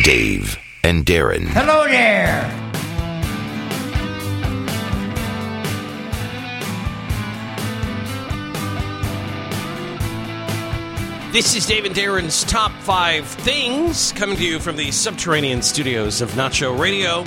Dave and Darren. Hello there. This is Dave and Darren's Top 5 Things, coming to you from the subterranean studios of Nacho Radio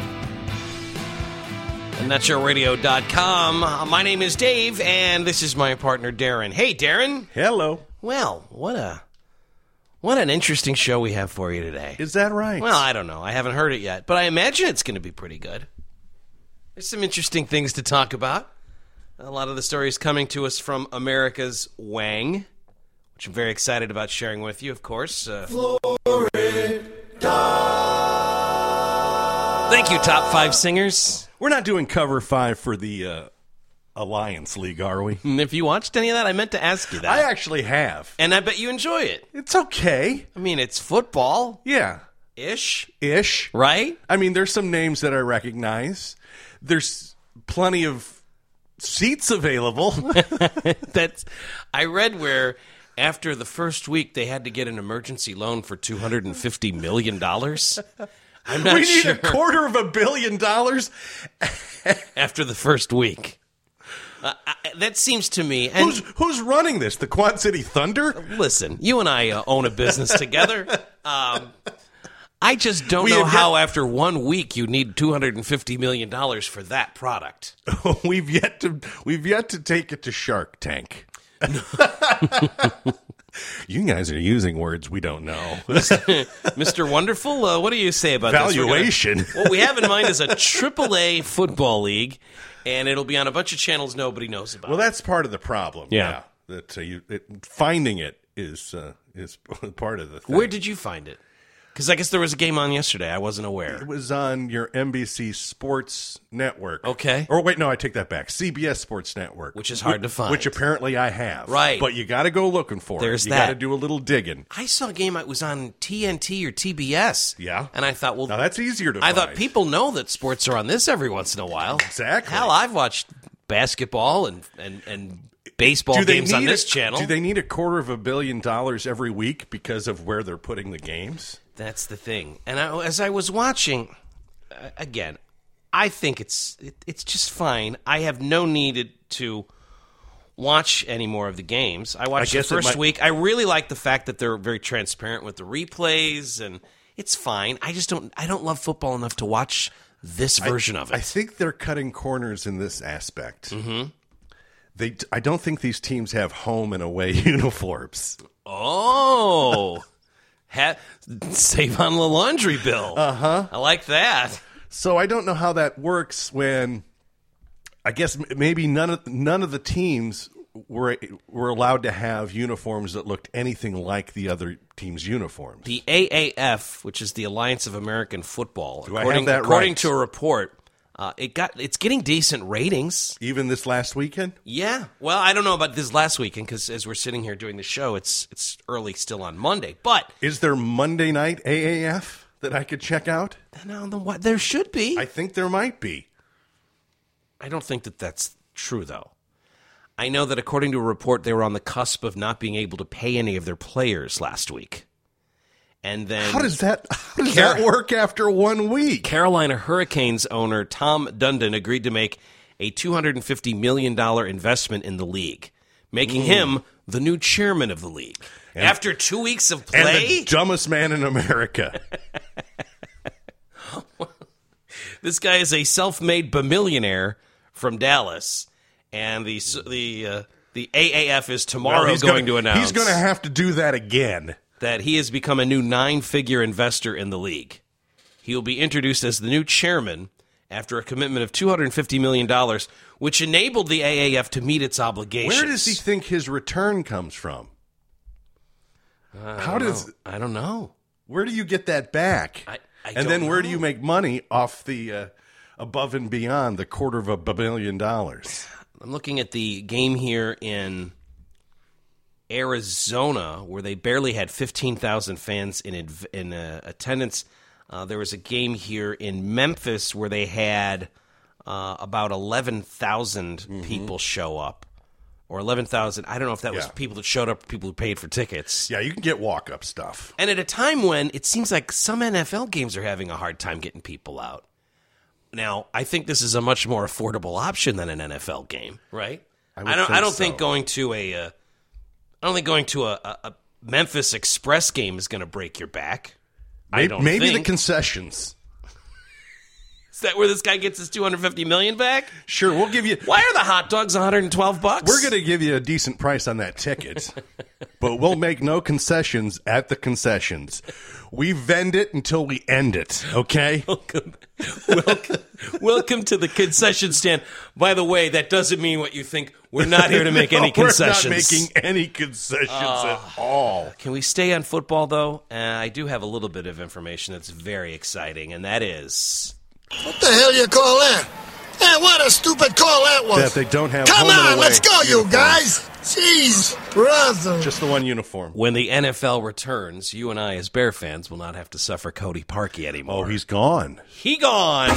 and NachoRadio.com. My name is Dave, and this is my partner, Darren. Hey, Darren. Hello. Well, what an interesting show we have for you today. Is that right? Well, I don't know. I haven't heard it yet, but I imagine it's going to be pretty good. There's some interesting things to talk about. A lot of the stories coming to us from America's Wang, which I'm very excited about sharing with you, of course. Florida. Thank you, Top 5 Singers. We're not doing cover 5 for the Alliance League, are we? And if you watched any of that, I meant to ask you that. I actually have. And I bet you enjoy it. It's okay. I mean, it's football. Yeah. Ish. Right? Right? I mean, there's some names that I recognize. There's plenty of seats available. I read where after the first week they had to get an emergency loan for $250 million. I'm not We need sure. $250 million. After the first week. That seems to me. And Who's running this? The Quad City Thunder? listen, you and I own a business together. I just don't know have how after 1 week you need $250 million for that product. We've yet to take it to Shark Tank. You guys are using words we don't know. Mr. Wonderful, what do you say about Valuation. this? What we have in mind is a AAA football league, and it'll be on a bunch of channels nobody knows about. Well, that's part of the problem. Yeah. That finding it is part of the thing. Where did you find it? Because I guess there was a game on yesterday. I wasn't aware. It was on your NBC Sports Network. Okay. Or wait, no, I take that back. CBS Sports Network. Which is hard to find. Which apparently I have. Right. But you got to go looking for There's it. You that. got to do a little digging. I saw a game that was on TNT or TBS. Yeah. And I thought, well, Now that's easier to I find. thought people know that sports are on this every once in a while. Exactly. Hell, I've watched basketball and baseball games on this channel. Do they need $250 million every week because of where they're putting the games? That's the thing. And as I was watching, again, I think it's just fine. I have no need to watch any more of the games. I watched the first week. I really like the fact that they're very transparent with the replays, and it's fine. I don't love football enough to watch this version of it. I think they're cutting corners in this aspect. Mm-hmm. I don't think these teams have home and away uniforms. Oh, save on the laundry bill. I like that. So I don't know how that works when I guess maybe none of the teams were allowed to have uniforms that looked anything like the other team's uniforms. The AAF, which is the Alliance of American Football, according to a report, it's getting decent ratings. Even this last weekend? Yeah. Well, I don't know about this last weekend because as we're sitting here doing the show, it's early still on Monday. But is there Monday night AAF that I could check out? No, there should be. I think there might be. I don't think that's true, though. I know that according to a report, they were on the cusp of not being able to pay any of their players last week. And then How does that work after 1 week? Carolina Hurricanes owner Tom Dundon agreed to make a $250 million investment in the league, making him the new chairman of the league. After 2 weeks of play? And the dumbest man in America. This guy is a self-made bamillionaire from Dallas, and the AAF is tomorrow going to announce he's going to have to do that again. That he has become a new 9-figure investor in the league. He will be introduced as the new chairman after a commitment of $250 million, which enabled the AAF to meet its obligations. Where does he think his return comes from? I don't know. Where do you get that back? And then where do you make money off the above and beyond the $250 million? I'm looking at the game here in Arizona, where they barely had 15,000 fans in attendance. There was a game here in Memphis where they had about 11,000 people show up. or 11,000. I don't know if that was Yeah. people that showed up, people who paid for tickets. Yeah, you can get walk-up stuff. And at a time when it seems like some NFL games are having a hard time getting people out. Now, I think this is a much more affordable option than an NFL game, right? I don't think going to a Memphis Express game is going to break your back. Maybe the concessions. Is that where this guy gets his $250 million back? Sure, we'll give you. Why are the hot dogs $112? We're going to give you a decent price on that ticket, but we'll make no concessions at the concessions. We vend it until we end it, okay? Welcome to the concession stand. By the way, that doesn't mean what you think. We're not here to make any concessions. We're not making any concessions at all. Can we stay on football, though? I do have a little bit of information that's very exciting, and that is... What the hell you call that? Hey, what a stupid call that was. That they don't have Come home and on, away let's go, you uniforms. guys. Jeez, brother. Just the one uniform. When the NFL returns, you and I, as Bear fans, will not have to suffer Cody Parkey anymore. Oh, he's gone. He gone.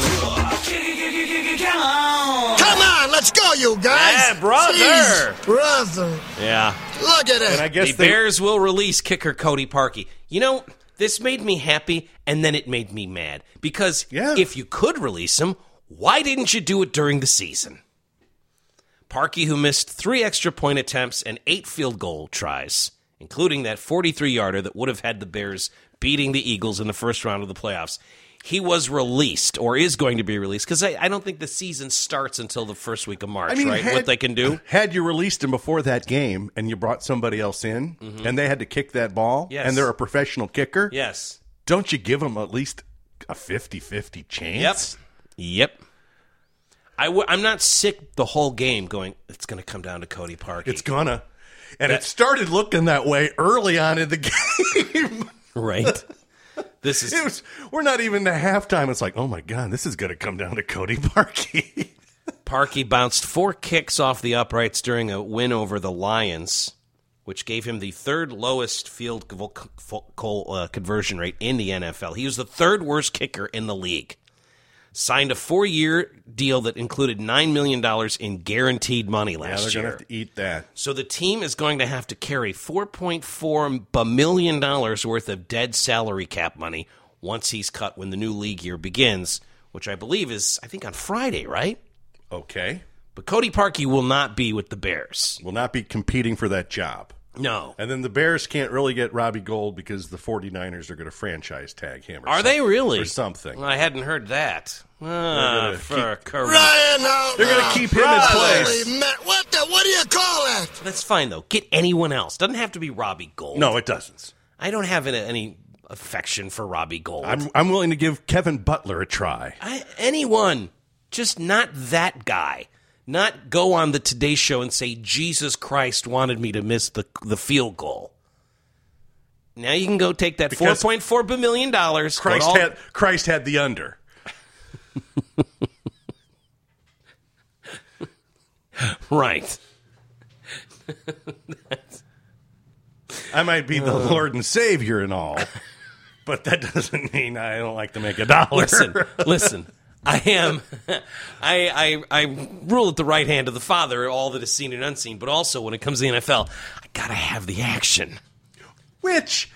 Come on, let's go, you guys. Yeah, brother. Jeez, brother. Yeah. Look at And I that. guess The Bears will release kicker Cody Parkey. You know, this made me happy, and then it made me mad. Because if you could release him, why didn't you do it during the season? Parkey, who missed 3 extra point attempts and 8 field goal tries, including that 43-yarder that would have had the Bears beating the Eagles in the first round of the playoffs, he was released, or is going to be released, because I don't think the season starts until the first week of March, right? What they can do? Had you released him before that game and you brought somebody else in and they had to kick that ball and they're a professional kicker, Yes. don't you give them at least a 50-50 chance? Yep. I'm not sick the whole game going, it's going to come down to Cody Parkey. It's gonna. And it started looking that way early on in the game. Right. We're not even to halftime. It's like, oh my God, this is going to come down to Cody Parkey. Parkey bounced 4 kicks off the uprights during a win over the Lions, which gave him the 3rd lowest field goal conversion rate in the NFL. He was the 3rd worst kicker in the league. Signed a 4-year deal that included $9 million in guaranteed money last they're year. going to have to eat that. So the team is going to have to carry $4.4 million worth of dead salary cap money once he's cut when the new league year begins, which I believe is, I think, on Friday, right? Okay. But Cody Parkey will not be with the Bears. Will not be competing for that job. No. And then the Bears can't really get Robbie Gould because the 49ers are going to franchise tag him. Are they really? Or something. Well, I hadn't heard that. gonna Ryan, They're going to keep him in place. Holy man. What do you call that? That's fine, though. Get anyone else. Doesn't have to be Robbie Gould. No, it doesn't. I don't have any affection for Robbie Gould. I'm willing to give Kevin Butler a try. Anyone. Just not that guy. Not go on the Today Show and say, Jesus Christ wanted me to miss the field goal. Now you can go take that $4.4 million. Christ had the under. Right. I might be the Lord and Savior and all, but that doesn't mean I don't like to make a dollar. Listen. I rule at the right hand of the Father, all that is seen and unseen, but also when it comes to the NFL, I gotta have the action. Which,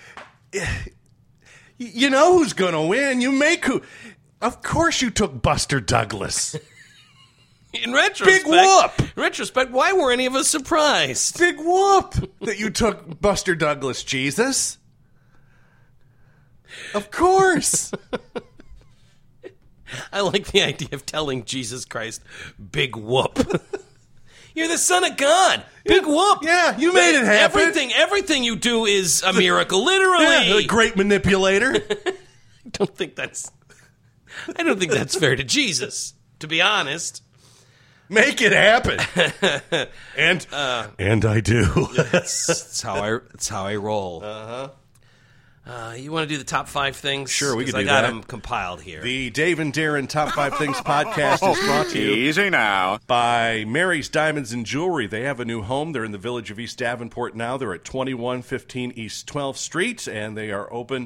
you know who's going to win. You make who. Of course you took Buster Douglas. In retrospect, Big whoop. In retrospect, why were any of us surprised? Big whoop that you took Buster Douglas, Jesus. Of course. I like the idea of telling Jesus Christ, big whoop. You're the Son of God. Big whoop. Yeah, you made it happen. Everything you do is a miracle, literally. Yeah, the great manipulator. I don't think that's fair to Jesus, to be honest. Make it happen. And I do. That's how I roll. Uh-huh. You want to do the top 5 things? Sure, we can do I got that. them compiled here. The Dave and Darren Top 5 Things podcast is brought to you Easy now. by Mary's Diamonds and Jewelry. They have a new home. They're in the village of East Davenport now. They're at 2115 East 12th Street, and they are open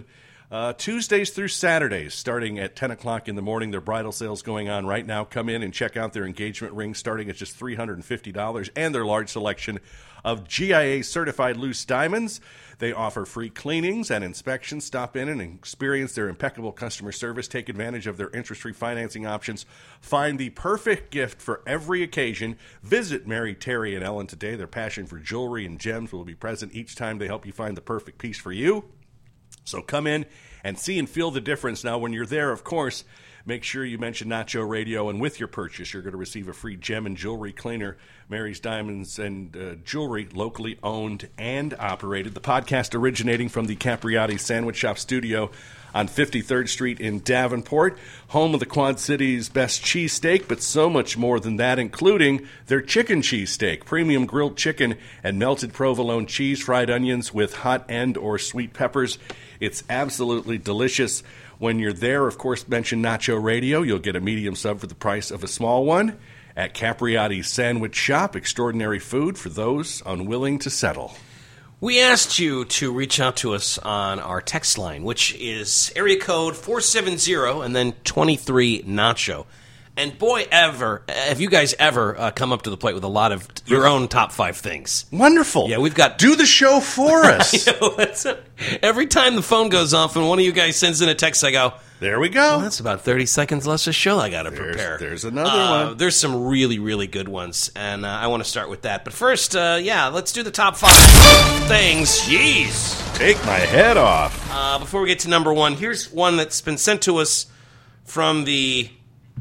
Tuesdays through Saturdays, starting at 10 o'clock in the morning. Their bridal sale's going on right now. Come in and check out their engagement rings starting at just $350 and their large selection of GIA-certified loose diamonds. They offer free cleanings and inspections. Stop in and experience their impeccable customer service. Take advantage of their interest-free financing options. Find the perfect gift for every occasion. Visit Mary, Terry, and Ellen today. Their passion for jewelry and gems will be present each time they help you find the perfect piece for you. So come in and see and feel the difference. Now, when you're there, of course, make sure you mention Nacho Radio, and with your purchase, you're going to receive a free gem and jewelry cleaner. Mary's Diamonds and Jewelry, locally owned and operated. The podcast originating from the Capriati Sandwich Shop studio on 53rd Street in Davenport, home of the Quad City's best cheesesteak, but so much more than that, including their chicken cheesesteak, premium grilled chicken and melted provolone cheese, fried onions with hot and or sweet peppers. It's absolutely delicious. When you're there, of course, mention Nacho Radio. You'll get a medium sub for the price of a small one. At Capriati's Sandwich Shop, extraordinary food for those unwilling to settle. We asked you to reach out to us on our text line, which is area code 470 and then 23 Nacho. And boy, have you guys ever come up to the plate with a lot of your own top 5 things? Wonderful. Yeah, we've got... Do the show for us. Every time the phone goes off and one of you guys sends in a text, I go... There we go. Well, that's about 30 seconds less of show I got to prepare. There's another one. There's some really, really good ones, and I want to start with that. But first, let's do the top 5 things. Jeez. Take my head off. Before we get to number 1, here's one that's been sent to us from the,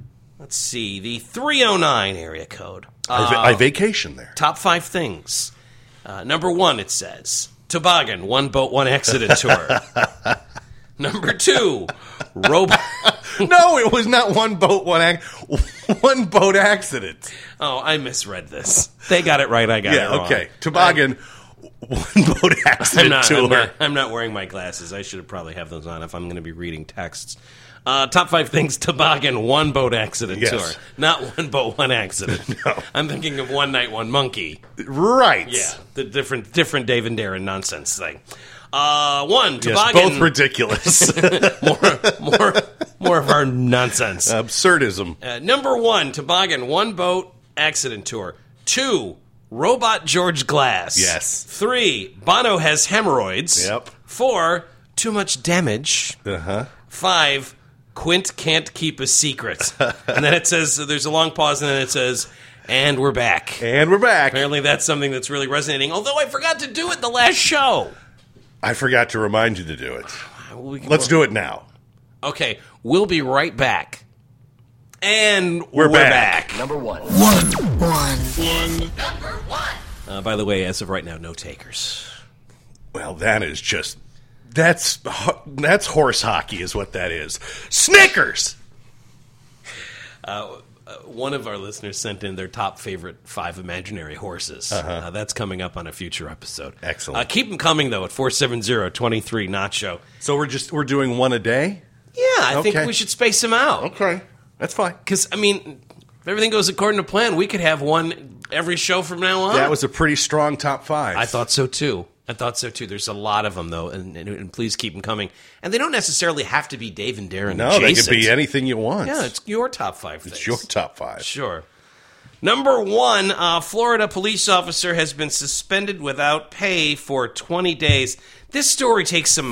the 309 area code. I vacation there. Top 5 things. Number 1, it says, toboggan, 1 boat, 1 accident tour. Number 2, robot. No, it was not 1 boat, 1 boat accident. Oh, I misread this. They got it right. I got it wrong. Okay. Toboggan, 1 boat accident tour. I'm not wearing my glasses. I should probably have those on if I'm going to be reading texts. Top 5 things: toboggan, 1 boat accident tour. Not 1 boat, 1 accident. No. I'm thinking of 1 night, 1 monkey. Right. Yeah, the different Dave and Darren nonsense thing. 1, toboggan. Yes, both ridiculous. more of our nonsense. Absurdism. Number 1, toboggan, 1 boat accident tour. 2, robot George Glass. Yes. 3, Bono has hemorrhoids. Yep. 4, too much damage. 5, Quint can't keep a secret. And then it says, there's a long pause, and then it says, and we're back. And we're back. Apparently that's something that's really resonating, although I forgot to do it the last show. I forgot to remind you to do it. Let's do it now. Okay, we'll be right back. And we're back. Number 1. Number 1. By the way, as of right now, no takers. Well, that is just... That's horse hockey is what that is. Snickers! One of our listeners sent in their top favorite 5 imaginary horses. That's coming up on a future episode. Excellent. Keep them coming, though, at 470-23 Nacho. So we're doing 1 a day? Yeah, I think we should space them out. Okay. That's fine. Because, I mean, if everything goes according to plan, we could have 1 every show from now on. That was a pretty strong top 5. I thought so, too. There's a lot of them, though, and please keep them coming. And they don't necessarily have to be Dave and Darren. No, they could be anything you want. Yeah, it's your top 5 things. It's your top 5. Sure. Number 1, Florida police officer has been suspended without pay for 20 days. This story takes some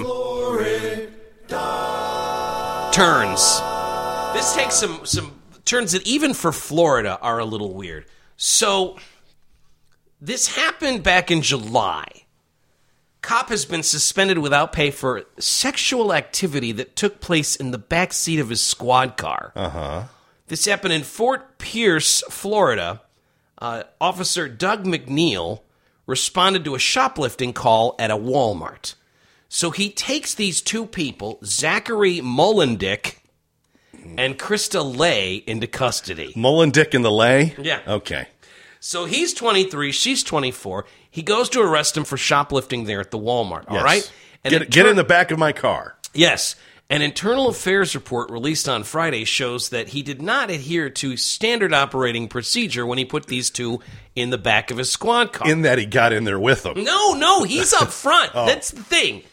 turns. This takes some turns that even for Florida are a little weird. So, this happened back in July. Cop has been suspended without pay for sexual activity that took place in the back seat of his squad car. This happened in Fort Pierce, Florida. Officer Doug McNeil responded to a shoplifting call at a Walmart. So he takes these 2 people, Zachary Mullendick and Krista Lay, into custody. Mullendick and the Lay? Yeah. Okay. So he's 23, she's 24. He goes to arrest him for shoplifting there at the Walmart, all right? And get in the back of my car. Yes. An internal affairs report released on Friday shows that he did not adhere to standard operating procedure when he put these 2 in the back of his squad car. In that he got in there with them. No, he's up front. That's the thing.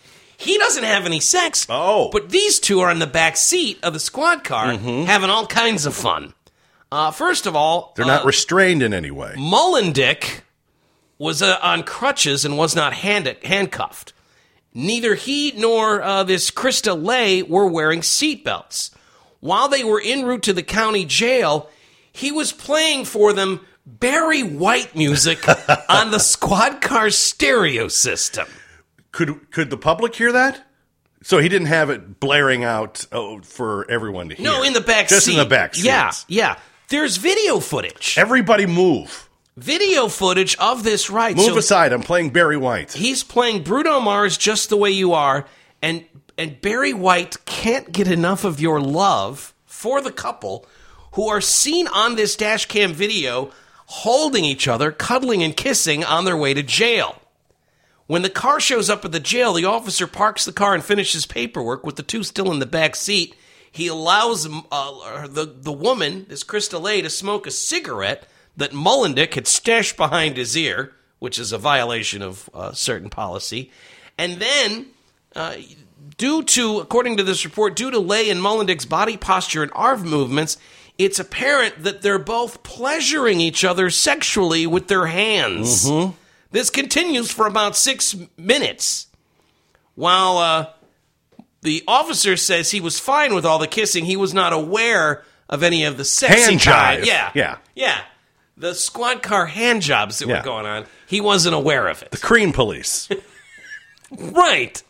He doesn't have any sex. Oh. But these two are in the back seat of the squad car having all kinds of fun. First of all... They're not restrained in any way. Mullendick was on crutches and was not handcuffed. Neither he nor this Krista Lay were wearing seatbelts. While they were en route to the county jail, he was playing for them Barry White music on the squad car's stereo system. Could the public hear that? So he didn't have it blaring out for everyone to hear? No, in the back Just seat. in the back seat. Yeah. There's video footage. Everybody move. Video footage of this ride. Move aside. I'm playing Barry White. He's playing Bruno Mars, Just the Way You Are, and Barry White can't get enough of your love for the couple who are seen on this dash cam video holding each other, cuddling and kissing on their way to jail. When the car shows up at the jail, the officer parks the car and finishes paperwork with the two still in the back seat. He allows the woman, this Krista Lay, to smoke a cigarette that Mullendick had stashed behind his ear, which is a violation of certain policy. And then, according to this report, due to Lay and Mullendick's body posture and arm movements, it's apparent that they're both pleasuring each other sexually with their hands. This continues for about 6 minutes. While the officer says he was fine with all the kissing, he was not aware of any of the sexy hand jive. Yeah. The squad car hand jobs that were going on, he wasn't aware of it. The cream police. Right.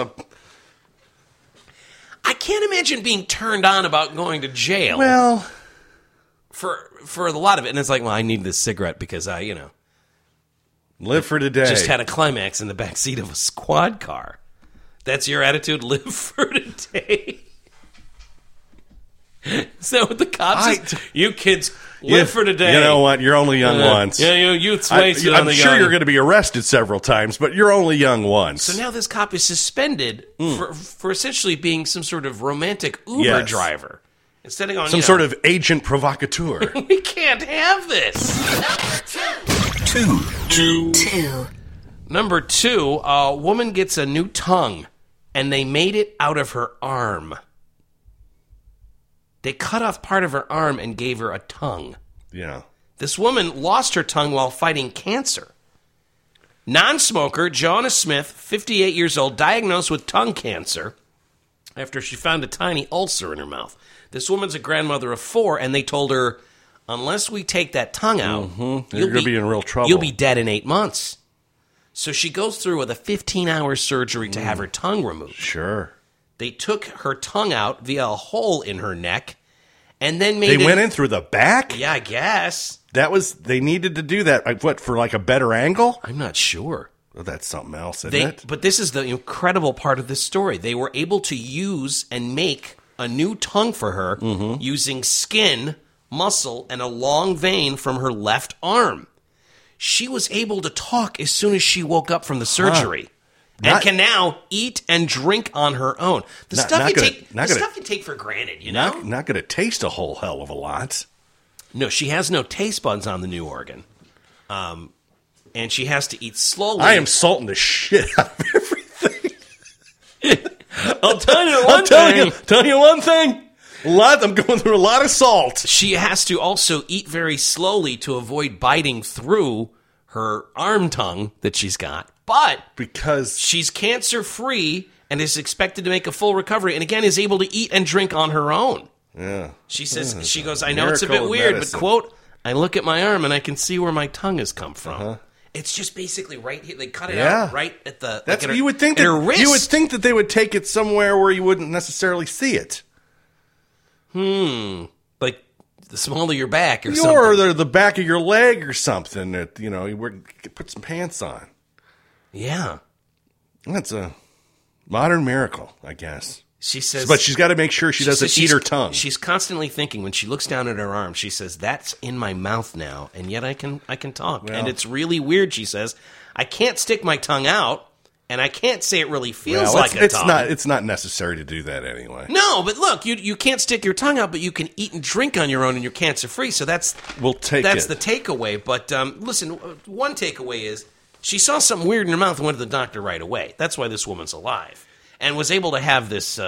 I can't imagine being turned on about going to jail. Well, for a lot of it, and it's like, well, I need this cigarette because I, live for today. Just had a climax in the back seat of a squad car. That's your attitude? Live for today? Is that what the cops say? You kids, live for today. You know what? You're only young once. Yeah, you youth's wasted on the I'm sure young. you're going to be arrested several times, but you're only young once. So now this cop is suspended for essentially being some sort of romantic Uber driver. Instead of going, some sort of agent provocateur. We can't have this. Number two, a woman gets a new tongue, and they made it out of her arm. They cut off part of her arm and gave her a tongue. Yeah. This woman lost her tongue while fighting cancer. Non-smoker Joanna Smith, 58 years old, diagnosed with tongue cancer after she found a tiny ulcer in her mouth. This woman's a grandmother of 4, and they told her, unless we take that tongue out, you're going to be in real trouble. You'll be dead in 8 months. So she goes through with a 15-hour surgery to have her tongue removed. Sure. They took her tongue out via a hole in her neck, and then made They went in through the back? Yeah, I guess. They needed to do that, what, for like a better angle? I'm not sure. Well, that's something else, isn't it? But this is the incredible part of this story. They were able to use and make a new tongue for her using skin, muscle, and a long vein from her left arm. She was able to talk as soon as she woke up from the surgery. And can now eat and drink on her own. The stuff you take for granted, you know? Not going to taste a whole hell of a lot. No, she has no taste buds on the new organ. And she has to eat slowly. I am salting the shit out of everything. I'll tell you one thing. Tell you one thing. I'm going through a lot of salt. She has to also eat very slowly to avoid biting through her arm tongue that she's got. But because she's cancer-free and is expected to make a full recovery, and again is able to eat and drink on her own. Yeah. She says, she goes, I know it's a bit weird, but quote, I look at my arm and I can see where my tongue has come from. It's just basically right here. They cut it out right at the you would think that wrist. You would think that they would take it somewhere where you wouldn't necessarily see it. Like the small of your back or something. Or the back of your leg or something that, you put some pants on. Yeah. That's a modern miracle, I guess. She says, but she's got to make sure she doesn't eat her tongue. She's constantly thinking when she looks down at her arm. She says, "That's in my mouth now, and yet I can talk." Well, and it's really weird. She says, "I can't stick my tongue out, and I can't say it really feels like a tongue." It's not necessary to do that anyway. No, but look, you can't stick your tongue out, but you can eat and drink on your own, and you're cancer free. So that's the takeaway. But listen, one takeaway is she saw something weird in her mouth and went to the doctor right away. That's why this woman's alive. and was able to have this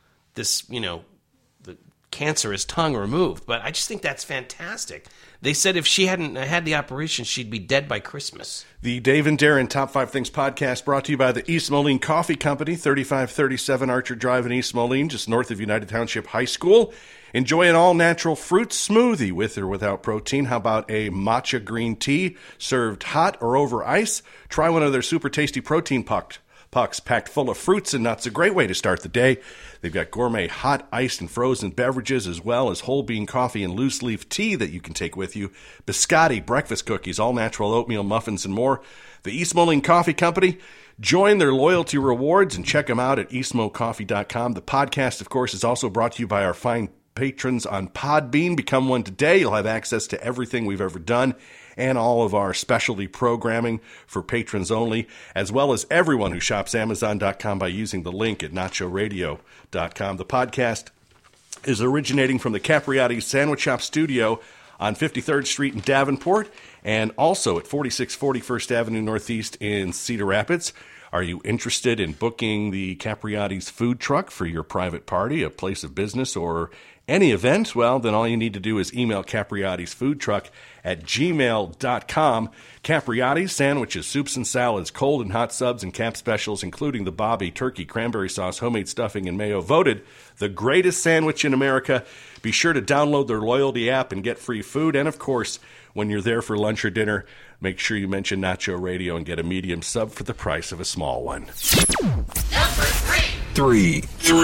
the cancerous tongue removed. But I just think that's fantastic. They said if she hadn't had the operation, she'd be dead by Christmas. The Dave and Darren Top 5 Things podcast brought to you by the East Moline Coffee Company, 3537 Archer Drive in East Moline, just north of United Township High School. Enjoy an all-natural fruit smoothie with or without protein. How about a matcha green tea served hot or over ice? Try one of their super tasty protein pucks packed full of fruits and nuts. A great way to start the day. They've got gourmet hot, iced, and frozen beverages, as well as whole bean coffee and loose leaf tea that you can take with you. Biscotti, breakfast cookies, all-natural oatmeal muffins, and more. The East Moline Coffee Company. Join their loyalty rewards and check them out at eastmocoffee.com. The podcast, of course, is also brought to you by our fine patrons on Podbean. Become one today. You'll have access to everything we've ever done and all of our specialty programming for patrons only, as well as everyone who shops Amazon.com by using the link at nachoradio.com. The podcast is originating from the Capriati's Sandwich Shop studio on 53rd Street in Davenport and also at 4640 First Avenue Northeast in Cedar Rapids. Are you interested in booking the Capriati's food truck for your private party, a place of business, or any event? Well, then all you need to do is email Capriati's food truck at gmail.com. Capriati's sandwiches, soups and salads, cold and hot subs, and cap specials, including the Bobby, turkey, cranberry sauce, homemade stuffing, and mayo, voted the greatest sandwich in America. Be sure to download their loyalty app and get free food. And, of course, when you're there for lunch or dinner, make sure you mention Nacho Radio and get a medium sub for the price of a small one. Number 3.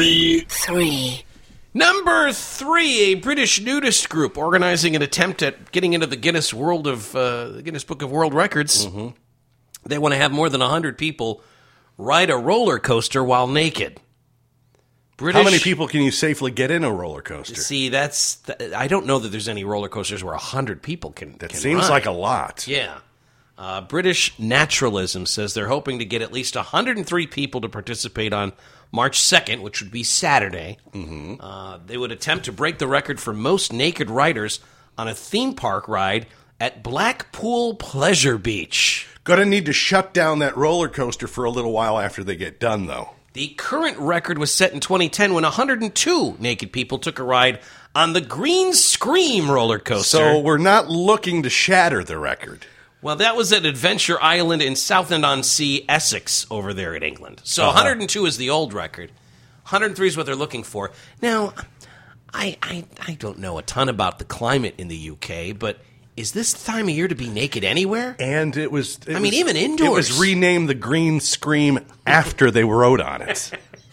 Number 3, a British nudist group organizing an attempt at getting into the Guinness Book of World Records. Mm-hmm. They want to have more than 100 people ride a roller coaster while naked. How many people can you safely get in a roller coaster? See, I don't know that there's any roller coasters where 100 people can. That seems ride. like a lot. Yeah. British Naturalism says they're hoping to get at least 103 people to participate on March 2nd, which would be Saturday. Mm-hmm. They would attempt to break the record for most naked riders on a theme park ride at Blackpool Pleasure Beach. Gonna need to shut down that roller coaster for a little while after they get done, though. The current record was set in 2010 when 102 naked people took a ride on the Green Scream roller coaster. So we're not looking to shatter the record. Well, that was at Adventure Island in Southend-on-Sea, Essex, over there in England. So 102 is the old record. 103 is what they're looking for. Now, I don't know a ton about the climate in the UK, but is this the time of year to be naked anywhere? And it was even indoors. It was renamed the Green Scream after they wrote on it.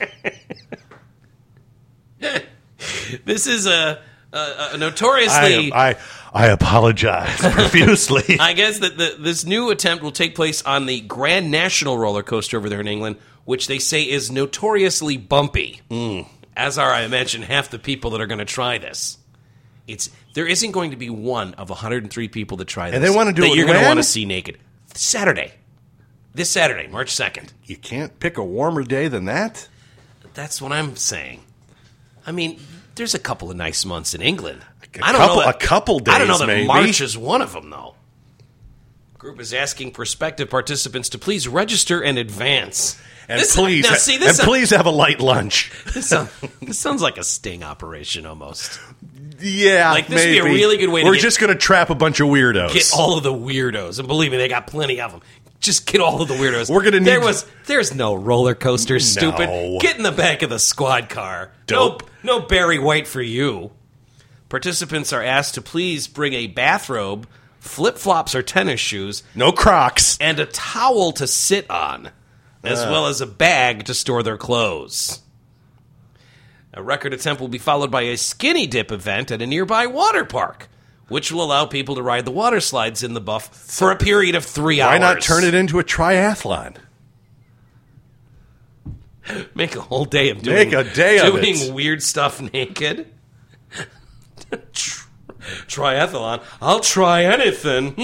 This is a notoriously... I apologize profusely. I guess that this new attempt will take place on the Grand National roller coaster over there in England, which they say is notoriously bumpy. As are, I imagine, half the people that are going to try this. There isn't going to be one of 103 people that try this. And they want to do it that you're going to when? want to see naked. Saturday. This Saturday, March 2nd. You can't pick a warmer day than that? That's what I'm saying. I mean, there's a couple of nice months in England. A couple days, I don't know that maybe. March is one of them, though. The group is asking prospective participants to please register in advance. And please have a light lunch. This sounds like a sting operation almost. Yeah, like this maybe. would be a really good way. We're just going to trap a bunch of weirdos. Get all of the weirdos, and believe me, they got plenty of them. Just get all of the weirdos. We're going to need. There's no roller coaster. Stupid. No. Get in the back of the squad car. Dope. No Barry White for you. Participants are asked to please bring a bathrobe, flip-flops or tennis shoes, no Crocs, and a towel to sit on, as well as a bag to store their clothes. A record attempt will be followed by a skinny dip event at a nearby water park, which will allow people to ride the water slides in the buff for a period of 3 hours. Why not turn it into a triathlon? Make a whole day of doing weird stuff naked. Triathlon. I'll try anything.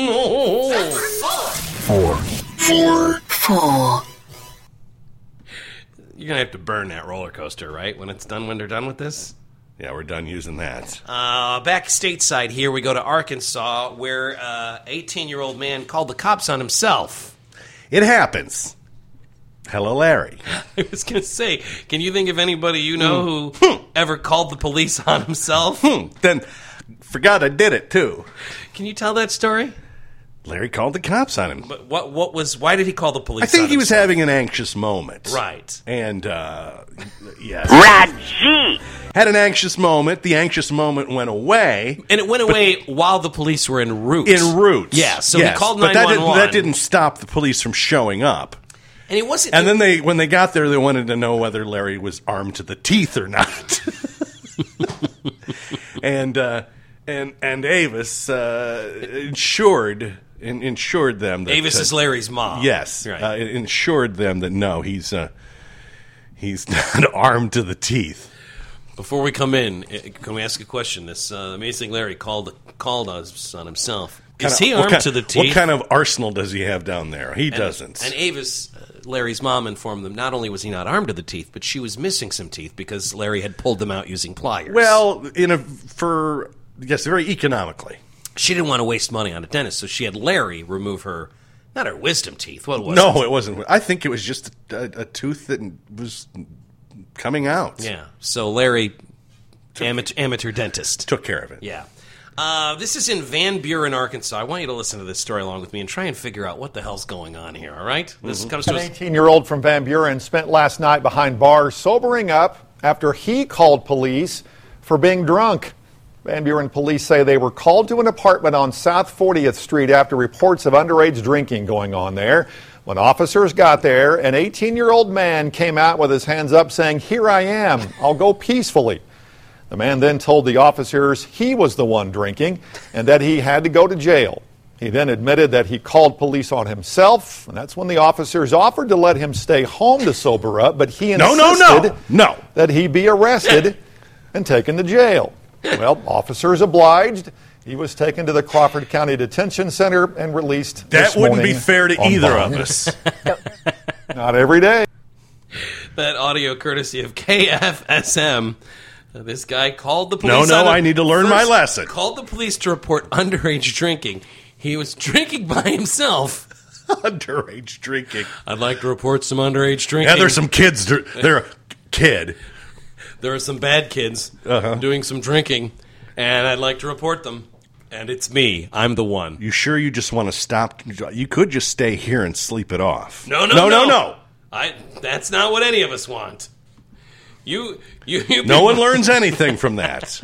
Four. You're going to have to burn that roller coaster, right? When they're done with this? Yeah, we're done using that. Back stateside here, we go to Arkansas, where an 18-year-old man called the cops on himself. It happens. Hello, Larry. I was going to say, can you think of anybody you know who ever called the police on himself? Then forgot I did it, too. Can you tell that story? Larry called the cops on him. But why did he call the police I think on he was himself? having an anxious moment. Right. And, yes. Raji! Had an anxious moment. The anxious moment went away. And it went away while the police were en route. En route. Yeah, so yes. he called But 911. that didn't stop the police from showing up. And it wasn't... And then when they got there, they wanted to know whether Larry was armed to the teeth or not. and Avis ensured them that Avis is Larry's mom. Yes, Right. ensured them that no, he's not armed to the teeth. Before we come in, can we ask a question? This amazing Larry called us on himself. Is he armed to the teeth? What kind of arsenal does he have down there? He doesn't. And Avis, Larry's mom, informed them not only was he not armed to the teeth, but she was missing some teeth because Larry had pulled them out using pliers. Well, very economically. She didn't want to waste money on a dentist, so she had Larry remove her, not her wisdom teeth. What was it? No, it wasn't. I think it was just a tooth that was coming out. Yeah. So Larry, amateur dentist, Took care of it. Yeah. This is in Van Buren, Arkansas. I want you to listen to this story along with me and try and figure out what the hell's going on here, all right? This comes to An us. 18-year-old from Van Buren spent last night behind bars sobering up after he called police for being drunk. Van Buren police say they were called to an apartment on South 40th Street after reports of underage drinking going on there. When officers got there, an 18-year-old man came out with his hands up saying, "Here I am, I'll go peacefully." The man then told the officers he was the one drinking and that he had to go to jail. He then admitted that he called police on himself, and that's when the officers offered to let him stay home to sober up, but he insisted No. that he be arrested and taken to jail. Well, officers obliged. He was taken to the Crawford County Detention Center and released That this wouldn't be morning fair to on either bond. of us. Not every day. That audio courtesy of KFSM. This guy called the police. No, I need to learn my lesson. Called the police to report underage drinking. He was drinking by himself. Underage drinking. I'd like to report some underage drinking. Yeah, there's some kids. They're a kid. There are some bad kids doing some drinking, and I'd like to report them. And it's me. I'm the one. You sure you just want to stop? You could just stay here and sleep it off. No. That's not what any of us want. You No one learns anything from that.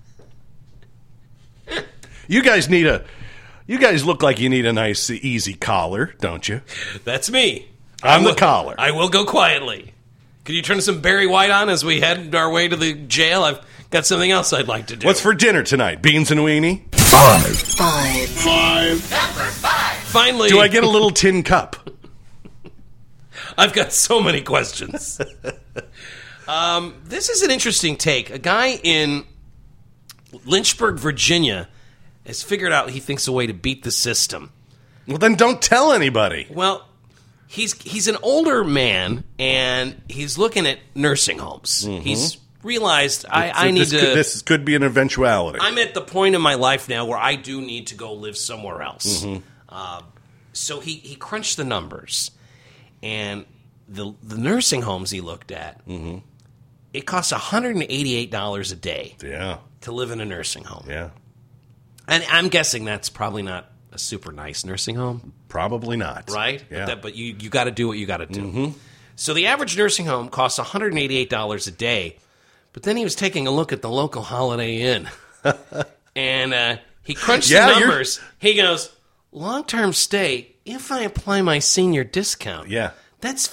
You guys look like you need a nice, easy collar, don't you? That's me. I'm the collar. I will go quietly. Could you turn some Barry White on as we head our way to the jail? I've got something else I'd like to do. What's for dinner tonight? Beans and weenie? Five. Finally, Do I get a little tin cup? I've got so many questions. This is an interesting take. A guy in Lynchburg, Virginia, has figured out he thinks a way to beat the system. Well, then don't tell anybody. Well, he's an older man, and he's looking at nursing homes. He's realized I need to. This could be an eventuality. I'm at the point in my life now where I do need to go live somewhere else. So he crunched the numbers, and the nursing homes he looked at, it costs $188 a day Yeah. to live in a nursing home. Yeah. And I'm guessing that's probably not a super nice nursing home, Probably not. right? Yeah. But you got to do what you got to do. So the average nursing home costs $188 a day. But then he was taking a look at the local Holiday Inn, and he crunched the numbers. He goes, long-term stay, if I apply my senior discount, Yeah. that's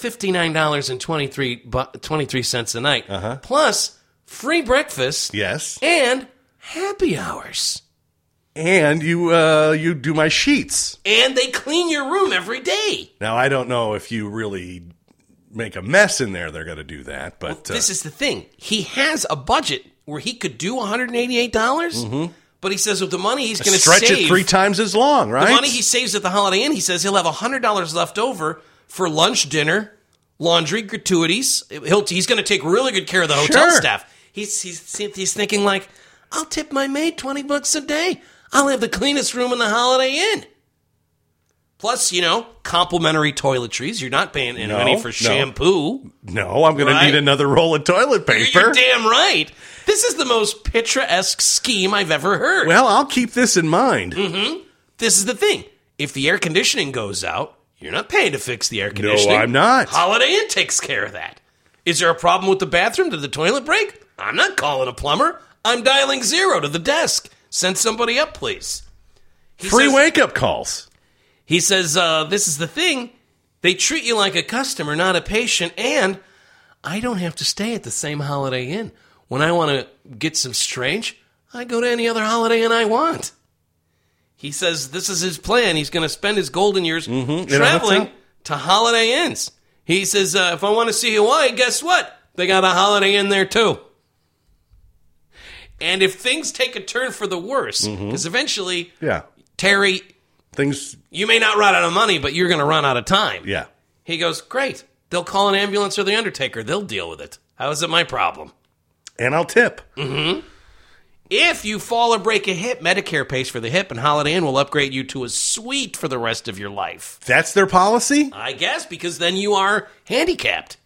$59.23 a night, plus free breakfast Yes. and happy hours. And you do my sheets. And they clean your room every day. Now, I don't know if you really make a mess in there, they're going to do that. But This is the thing. He has a budget where he could do $188, but he says with the money he's going to stretch save... it 3 times as long, right? The money he saves at the Holiday Inn, he says he'll have $100 left over for lunch, dinner, laundry, gratuities. He's going to take really good care of the hotel Sure. staff. He's thinking like, I'll tip my maid $20 a day. I'll have the cleanest room in the Holiday Inn. Plus, complimentary toiletries. You're not paying any money for shampoo. No, I'm going to need another roll of toilet paper. You're damn right. This is the most Pitra-esque scheme I've ever heard. Well, I'll keep this in mind. Mm-hmm. This is the thing. If the air conditioning goes out, you're not paying to fix the air conditioning. No, I'm not. Holiday Inn takes care of that. Is there a problem with the bathroom? Did the toilet break? I'm not calling a plumber. I'm dialing 0 to the desk. Send somebody up, please. Free wake-up calls. He says, this is the thing. They treat you like a customer, not a patient, and I don't have to stay at the same Holiday Inn. When I want to get some strange, I go to any other Holiday Inn I want. He says this is his plan. He's going to spend his golden years traveling to Holiday Inns. He says, if I want to see Hawaii, guess what? They got a Holiday Inn there, too. And if things take a turn for the worse, because eventually, Terry, you may not run out of money, but you're going to run out of time. Yeah. He goes, great. They'll call an ambulance or the undertaker. They'll deal with it. How is it my problem? And I'll tip. If you fall or break a hip, Medicare pays for the hip, and Holiday Inn will upgrade you to a suite for the rest of your life. That's their policy? I guess, because then you are handicapped.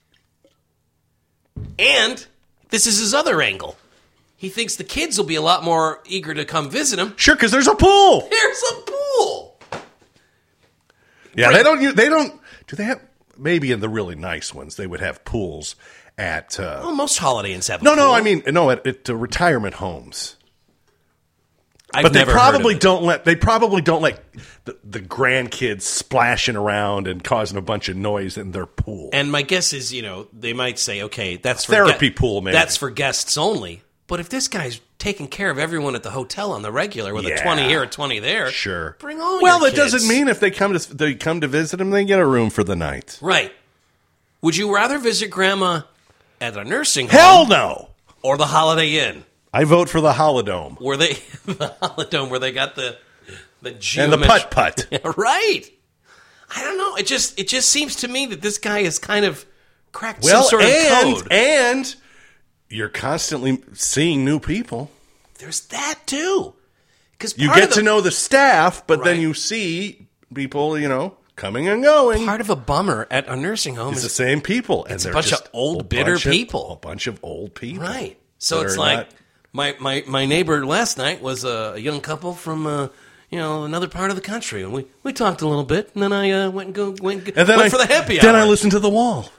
And this is his other angle. He thinks the kids will be a lot more eager to come visit him. Sure, because there's a pool. There's a pool. Yeah, they don't. Do they have? Maybe in the really nice ones, they would have pools at. Well, most Holiday Inns have a pool. No. I mean, at retirement homes. But they probably don't let the grandkids splashing around and causing a bunch of noise in their pool. And my guess is, they might say, okay, that's for therapy pool, man. That's for guests only. But if this guy's taking care of everyone at the hotel on the regular with a 20 here, a 20 there, sure, bring all your kids. That doesn't mean if they come to visit them, they get a room for the night. Right. Would you rather visit Grandma at a nursing home? Hell no. Or the Holiday Inn? I vote for the Holidome. The Holidome where they got the and the putt-putt. Right. I don't know. It just seems to me that this guy has kind of cracked some sort of code. And you're constantly seeing new people. There's that too. Because you get to know the staff, but then you see people, coming and going. Part of a bummer at a nursing home is the same people. It's a bunch of old, bitter people. A bunch of old people. Right. So it's like my neighbor last night was a young couple from another part of the country, and we talked a little bit, and then I went for the happy hour. Then I listened to The Wall.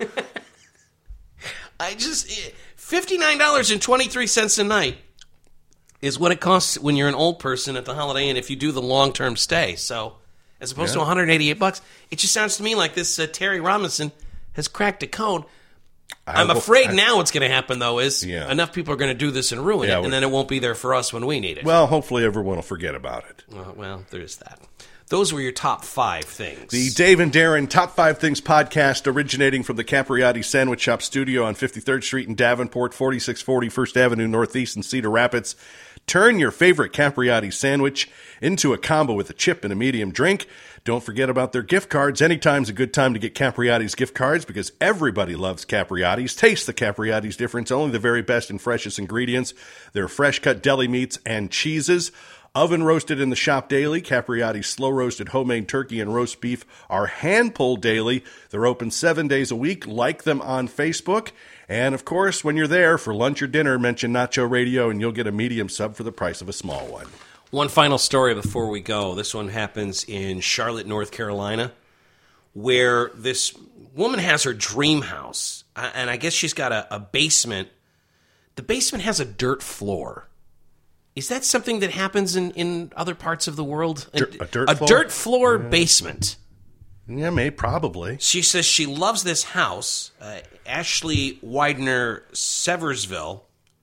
$59.23 a night is what it costs when you're an old person at the Holiday Inn if you do the long-term stay. So as opposed to $188, it just sounds to me like this Terry Robinson has cracked a code. I'm afraid now what's going to happen, though, is enough people are going to do this and ruin it, and then it won't be there for us when we need it. Well, hopefully everyone will forget about it. Well, there's that. Those were your top 5 things. The Dave and Darren Top 5 Things podcast, originating from the Capriati Sandwich Shop studio on 53rd Street in Davenport, 4640 First Avenue Northeast in Cedar Rapids. Turn your favorite Capriati sandwich into a combo with a chip and a medium drink. Don't forget about their gift cards. Anytime's a good time to get Capriati's gift cards because everybody loves Capriati's. Taste the Capriati's difference. Only the very best and freshest ingredients. Their fresh-cut deli meats and cheeses. Oven roasted in the shop daily. Capriati's slow roasted homemade turkey and roast beef are hand pulled daily. They're open 7 days a week. Like them on Facebook. And of course, when you're there for lunch or dinner, mention Nacho Radio and you'll get a medium sub for the price of a small one. One final story before we go. This one happens in Charlotte, North Carolina, where this woman has her dream house. And I guess she's got a basement. The basement has a dirt floor. Is that something that happens in other parts of the world? A dirt floor? Dirt floor basement. Yeah, maybe, probably. She says she loves this house. Ashley Widener Seversville.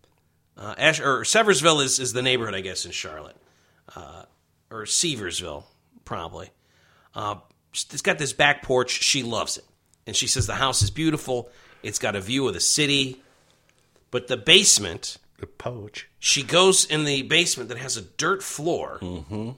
Seversville is the neighborhood, I guess, in Charlotte. Or Seversville, probably. It's got this back porch. She loves it. And she says the house is beautiful. It's got a view of the city. But the basement... The poach. She goes in the basement that has a dirt floor. Mm-hmm.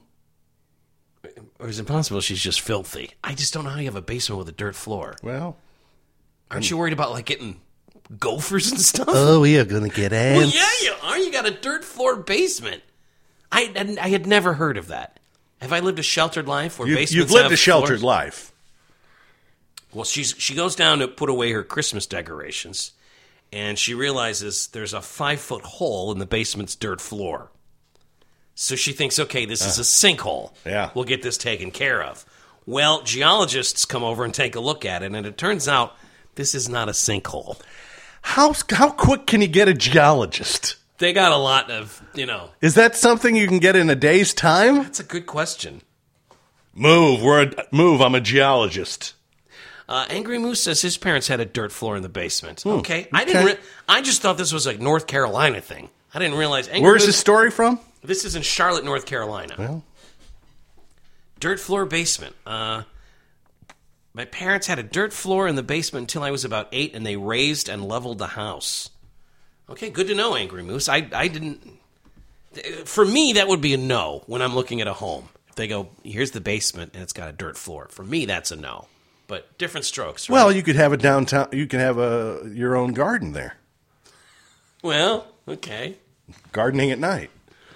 Or is it possible she's just filthy? I just don't know how you have a basement with a dirt floor. Well... Aren't you worried about, getting gophers and stuff? Oh, we are going to get ants. Well, yeah, you are. You got a dirt floor basement. I had never heard of that. Have I lived a sheltered life? Where You've basements lived have a sheltered floors? life. Well, she goes down to put away her Christmas decorations, and she realizes there's a 5-foot hole in the basement's dirt floor. So she thinks, okay, this is a sinkhole. Yeah. We'll get this taken care of. Well, geologists come over and take a look at it, and it turns out this is not a sinkhole. How quick can you get a geologist? They got a lot of, Is that something you can get in a day's time? That's a good question. Move. I'm a geologist. Angry Moose says his parents had a dirt floor in the basement. Okay. I just thought this was a North Carolina thing. I didn't realize. Where's this story from? This is in Charlotte, North Carolina. Well, dirt floor basement. My parents had a dirt floor in the basement until I was about 8, and they raised and leveled the house. Okay, good to know, Angry Moose. I didn't... For me, that would be a no when I'm looking at a home. If they go, here's the basement, and it's got a dirt floor. For me, that's a no. But different strokes, right? well, you could have a downtown. You can have your own garden there. Well, okay. Gardening at night.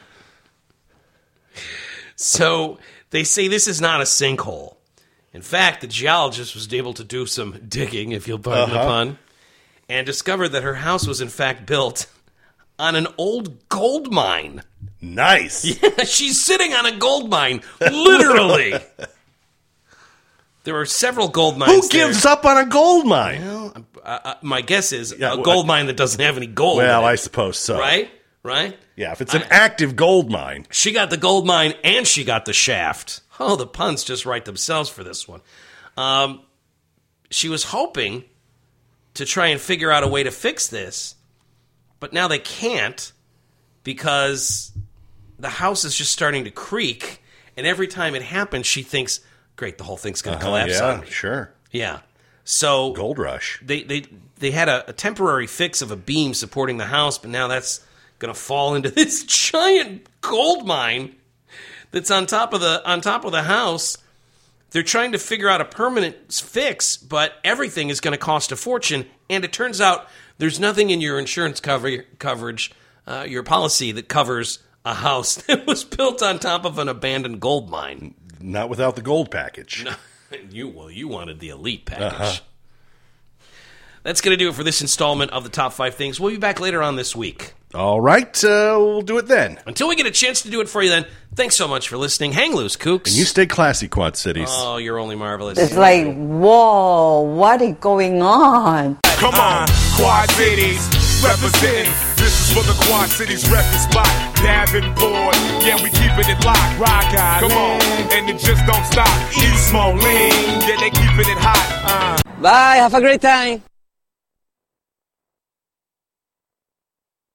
So they say this is not a sinkhole. In fact, the geologist was able to do some digging, if you'll pardon the pun, and discovered that her house was in fact built on an old gold mine. Nice. Yeah, she's sitting on a gold mine, literally. There were several gold mines. Who gives up on a gold mine? Well, my guess is a gold mine that doesn't have any gold. Well, in it, I suppose so. Right? Yeah, if it's an active gold mine. She got the gold mine and she got the shaft. Oh, the puns just write themselves for this one. She was hoping to try and figure out a way to fix this, but now they can't because the house is just starting to creak, and every time it happens, she thinks, great, the whole thing's going to collapse on me. Sure. Yeah. So Gold rush. They had a temporary fix of a beam supporting the house, but now that's going to fall into this giant gold mine that's on top of the house. They're trying to figure out a permanent fix, but everything is going to cost a fortune. And it turns out there's nothing in your insurance coverage, your policy, that covers a house that was built on top of an abandoned gold mine. Not without the gold package. No, you wanted the elite package. That's going to do it for this installment of the Top 5 Things. We'll be back later on this week. All right, we'll do it then. Until we get a chance to do it for you then, thanks so much for listening. Hang loose, kooks. And you stay classy, Quad Cities. Oh, you're only marvelous. It's like, whoa, what is going on? Come on, Quad Cities, representing. This is for the Quad Cities record spot. Davenport, yeah, we keeping it locked. Rock Island, come on, and it just don't stop. East Moline, yeah, they keeping it hot. Bye, have a great time.